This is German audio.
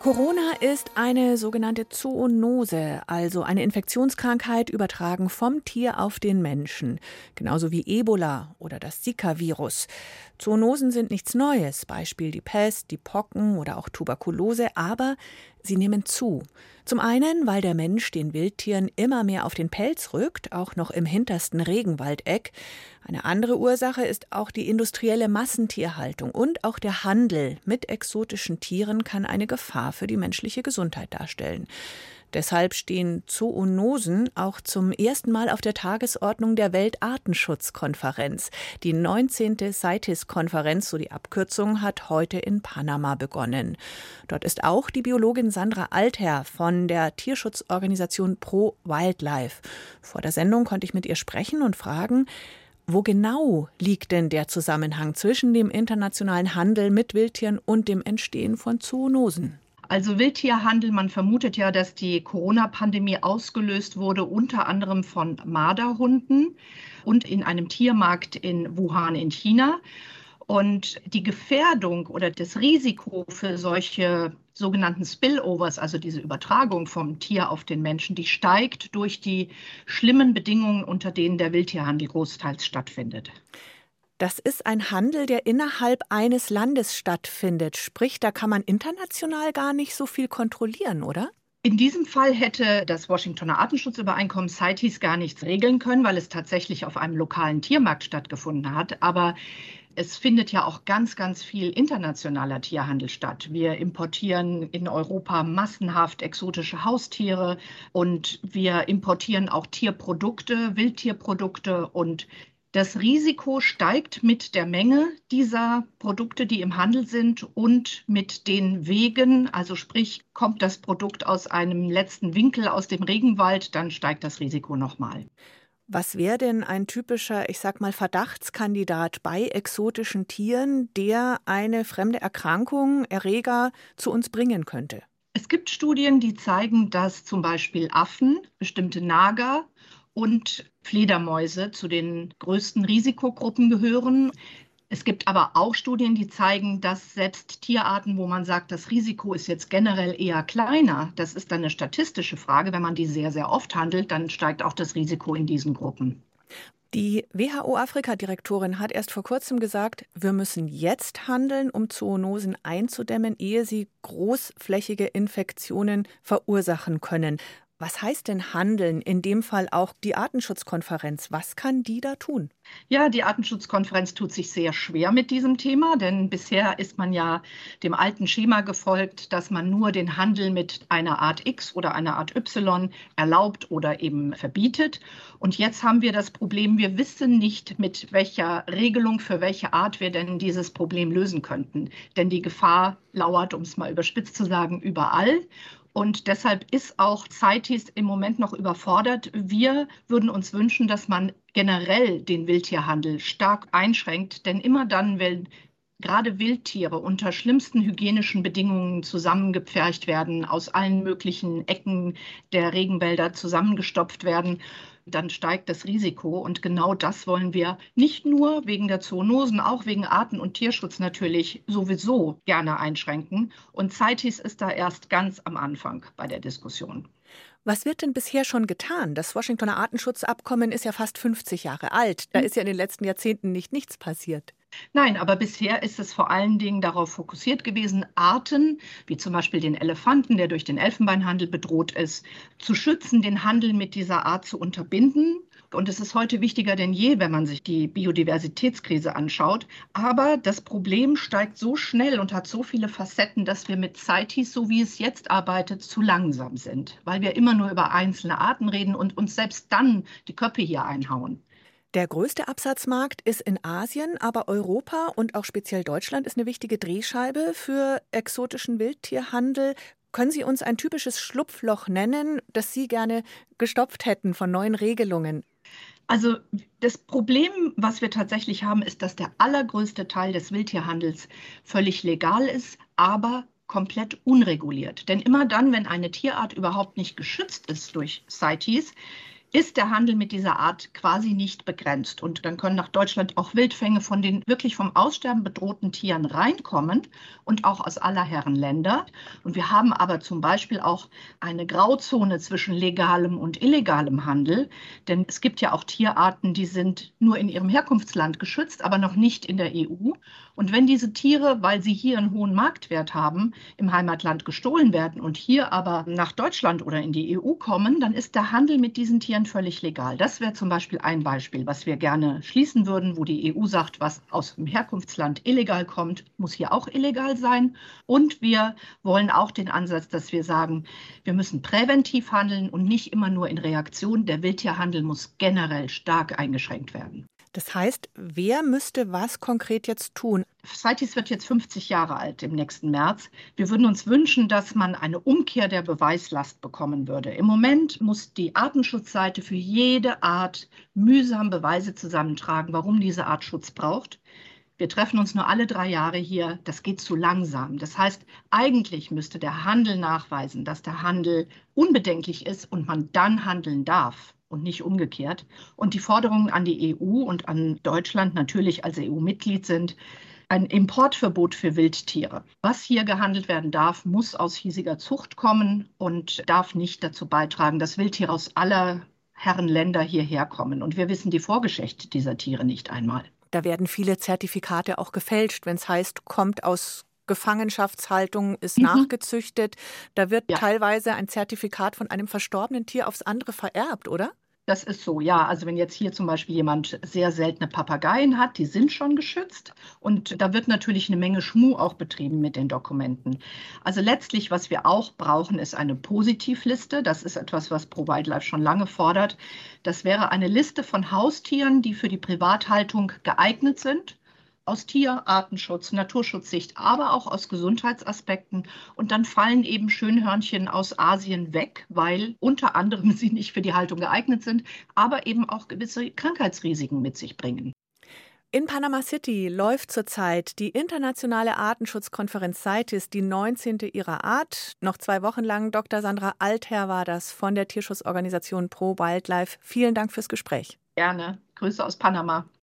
Corona ist eine sogenannte Zoonose, also eine Infektionskrankheit übertragen vom Tier auf den Menschen, genauso wie Ebola oder das Zika-Virus. Zoonosen sind nichts Neues, Beispiel die Pest, die Pocken oder auch Tuberkulose, aber sie nehmen zu. Zum einen, weil der Mensch den Wildtieren immer mehr auf den Pelz rückt, auch noch im hintersten Regenwaldeck. Eine andere Ursache ist auch die industrielle Massentierhaltung und auch der Handel mit exotischen Tieren kann eine Gefahr für die menschliche Gesundheit darstellen. Deshalb stehen Zoonosen auch zum ersten Mal auf der Tagesordnung der Weltartenschutzkonferenz. Die 19. CITES-Konferenz, so die Abkürzung, hat heute in Panama begonnen. Dort ist auch die Biologin Sandra Altherr von der Tierschutzorganisation Pro Wildlife. Vor der Sendung konnte ich mit ihr sprechen und fragen, wo genau liegt denn der Zusammenhang zwischen dem internationalen Handel mit Wildtieren und dem Entstehen von Zoonosen? Also Wildtierhandel, man vermutet ja, dass die Corona-Pandemie ausgelöst wurde, unter anderem von Marderhunden und in einem Tiermarkt in Wuhan in China. Und die Gefährdung oder das Risiko für solche sogenannten Spillovers, also diese Übertragung vom Tier auf den Menschen, die steigt durch die schlimmen Bedingungen, unter denen der Wildtierhandel großteils stattfindet. Das ist ein Handel, der innerhalb eines Landes stattfindet. Sprich, da kann man international gar nicht so viel kontrollieren, oder? In diesem Fall hätte das Washingtoner Artenschutzübereinkommen CITES gar nichts regeln können, weil es tatsächlich auf einem lokalen Tiermarkt stattgefunden hat. Aber es findet ja auch ganz, ganz viel internationaler Tierhandel statt. Wir importieren in Europa massenhaft exotische Haustiere und wir importieren auch Tierprodukte, Wildtierprodukte und das Risiko steigt mit der Menge dieser Produkte, die im Handel sind und mit den Wegen. Also sprich, kommt das Produkt aus einem letzten Winkel aus dem Regenwald, dann steigt das Risiko nochmal. Was wäre denn ein typischer, ich sag mal, Verdachtskandidat bei exotischen Tieren, der eine fremde Erkrankung, Erreger zu uns bringen könnte? Es gibt Studien, die zeigen, dass zum Beispiel Affen, bestimmte Nager und Fledermäuse zu den größten Risikogruppen gehören. Es gibt aber auch Studien, die zeigen, dass selbst Tierarten, wo man sagt, das Risiko ist jetzt generell eher kleiner, das ist dann eine statistische Frage, wenn man die sehr, sehr oft handelt, dann steigt auch das Risiko in diesen Gruppen. Die WHO-Afrika-Direktorin hat erst vor kurzem gesagt, wir müssen jetzt handeln, um Zoonosen einzudämmen, ehe sie großflächige Infektionen verursachen können. Was heißt denn handeln? In dem Fall auch die Artenschutzkonferenz. Was kann die da tun? Ja, die Artenschutzkonferenz tut sich sehr schwer mit diesem Thema, denn bisher ist man ja dem alten Schema gefolgt, dass man nur den Handel mit einer Art X oder einer Art Y erlaubt oder eben verbietet. Und jetzt haben wir das Problem, wir wissen nicht, mit welcher Regelung für welche Art wir denn dieses Problem lösen könnten. Denn die Gefahr lauert, um es mal überspitzt zu sagen, überall. Und deshalb ist auch CITES im Moment noch überfordert. Wir würden uns wünschen, dass man generell den Wildtierhandel stark einschränkt. Denn immer dann, wenn gerade Wildtiere unter schlimmsten hygienischen Bedingungen zusammengepfercht werden, aus allen möglichen Ecken der Regenwälder zusammengestopft werden, dann steigt das Risiko. Und genau das wollen wir nicht nur wegen der Zoonosen, auch wegen Arten- und Tierschutz natürlich sowieso gerne einschränken. Und CITES ist da erst ganz am Anfang bei der Diskussion. Was wird denn bisher schon getan? Das Washingtoner Artenschutzabkommen ist ja fast 50 Jahre alt. Da ist ja in den letzten Jahrzehnten nichts passiert. Nein, aber bisher ist es vor allen Dingen darauf fokussiert gewesen, Arten, wie zum Beispiel den Elefanten, der durch den Elfenbeinhandel bedroht ist, zu schützen, den Handel mit dieser Art zu unterbinden. Und es ist heute wichtiger denn je, wenn man sich die Biodiversitätskrise anschaut. Aber das Problem steigt so schnell und hat so viele Facetten, dass wir mit CITES, so wie es jetzt arbeitet, zu langsam sind, weil wir immer nur über einzelne Arten reden und uns selbst dann die Köpfe hier einhauen. Der größte Absatzmarkt ist in Asien, aber Europa und auch speziell Deutschland ist eine wichtige Drehscheibe für exotischen Wildtierhandel. Können Sie uns ein typisches Schlupfloch nennen, das Sie gerne gestopft hätten von neuen Regelungen? Also das Problem, was wir tatsächlich haben, ist, dass der allergrößte Teil des Wildtierhandels völlig legal ist, aber komplett unreguliert. Denn immer dann, wenn eine Tierart überhaupt nicht geschützt ist durch CITES, ist der Handel mit dieser Art quasi nicht begrenzt. Und dann können nach Deutschland auch Wildfänge von den wirklich vom Aussterben bedrohten Tieren reinkommen und auch aus aller Herren Länder. Und wir haben aber zum Beispiel auch eine Grauzone zwischen legalem und illegalem Handel. Denn es gibt ja auch Tierarten, die sind nur in ihrem Herkunftsland geschützt, aber noch nicht in der EU. Und wenn diese Tiere, weil sie hier einen hohen Marktwert haben, im Heimatland gestohlen werden und hier aber nach Deutschland oder in die EU kommen, dann ist der Handel mit diesen Tieren völlig legal. Das wäre zum Beispiel ein Beispiel, was wir gerne schließen würden, wo die EU sagt, was aus dem Herkunftsland illegal kommt, muss hier auch illegal sein. Und wir wollen auch den Ansatz, dass wir sagen, wir müssen präventiv handeln und nicht immer nur in Reaktion. Der Wildtierhandel muss generell stark eingeschränkt werden. Das heißt, wer müsste was konkret jetzt tun? CITES wird jetzt 50 Jahre alt im nächsten März. Wir würden uns wünschen, dass man eine Umkehr der Beweislast bekommen würde. Im Moment muss die Artenschutzseite für jede Art mühsam Beweise zusammentragen, warum diese Art Schutz braucht. Wir treffen uns nur alle 3 Jahre hier. Das geht zu langsam. Das heißt, eigentlich müsste der Handel nachweisen, dass der Handel unbedenklich ist und man dann handeln darf und nicht umgekehrt. Und die Forderungen an die EU und an Deutschland natürlich als EU-Mitglied sind ein Importverbot für Wildtiere. Was hier gehandelt werden darf, muss aus hiesiger Zucht kommen und darf nicht dazu beitragen, dass Wildtiere aus aller Herren Länder hierher kommen. Und wir wissen die Vorgeschichte dieser Tiere nicht einmal. Da werden viele Zertifikate auch gefälscht, wenn es heißt, kommt aus Gefangenschaftshaltung, ist nachgezüchtet. Da wird teilweise ein Zertifikat von einem verstorbenen Tier aufs andere vererbt, oder? Das ist so, ja. Also wenn jetzt hier zum Beispiel jemand sehr seltene Papageien hat, die sind schon geschützt. Und da wird natürlich eine Menge Schmuh auch betrieben mit den Dokumenten. Also letztlich, was wir auch brauchen, ist eine Positivliste. Das ist etwas, was ProWildlife schon lange fordert. Das wäre eine Liste von Haustieren, die für die Privathaltung geeignet sind. Aus Tier-, Artenschutz-, Naturschutzsicht, aber auch aus Gesundheitsaspekten. Und dann fallen eben Schönhörnchen aus Asien weg, weil unter anderem sie nicht für die Haltung geeignet sind, aber eben auch gewisse Krankheitsrisiken mit sich bringen. In Panama City läuft zurzeit die internationale Artenschutzkonferenz CITES, die 19. ihrer Art. Noch 2 Wochen lang. Dr. Sandra Altherr war das von der Tierschutzorganisation ProWildlife. Vielen Dank fürs Gespräch. Gerne. Grüße aus Panama.